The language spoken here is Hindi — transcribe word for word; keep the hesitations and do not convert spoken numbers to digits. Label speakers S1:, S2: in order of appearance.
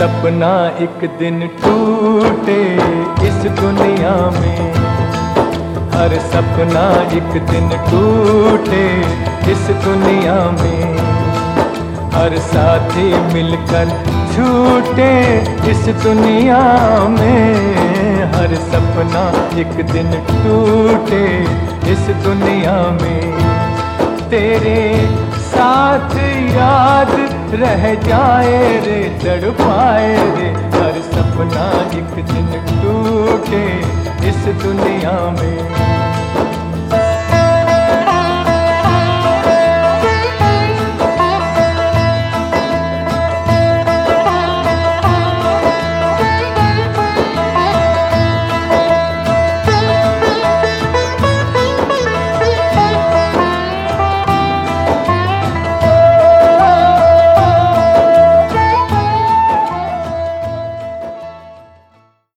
S1: सपना एक दिन टूटे इस दुनिया में, हर सपना एक दिन टूटे इस दुनिया में, हर साथी मिलकर छूटे इस दुनिया में, हर सपना एक दिन टूटे इस दुनिया में। तेरे साथ याद रह जाए रे, तड़पाए रे, हर सपना एक दिन टूटे इस दुनिया में।